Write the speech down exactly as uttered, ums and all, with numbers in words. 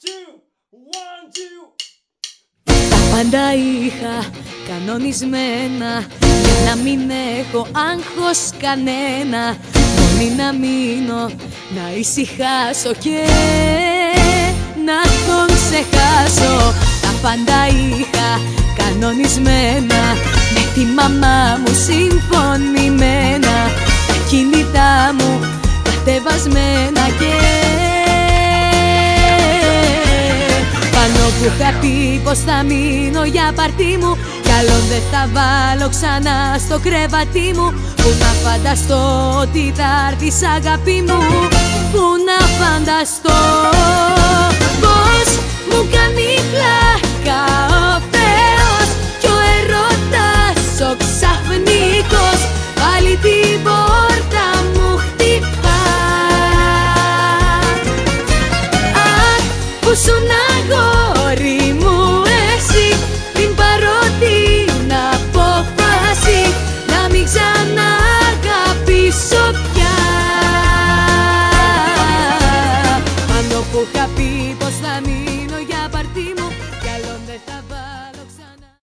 two, one, two. Τα πάντα είχα κανονισμένα για να μην έχω άγχος κανένα. Μόνη να μείνω, να ησυχάσω και να τον ξεχάσω. Τα πάντα είχα κανονισμένα, με τη μαμά μου συμφωνημένα, τα κινητά μου κατεβασμένα και πάνω που είχα πει πως θα μείνω για παρτί μου, κι άλλον δεν θα βάλω ξανά στο κρεβατί μου. Πού να φανταστώ ότι θα έρθεις αγάπη μου, πού να φανταστώ πως μου κάνει πλάκα ο Θεός κι ο έρωτας ο ξαφνικός πάλι την πόρτα μου χτυπά. Αχ, που σου αγόρι μου εσύ, την πάρω την απόφαση να μην ξαναγαπήσω πια. Πάνω που είχα πει πως θα μείνω για παρτί μου, κι άλλον δεν θα βάλω.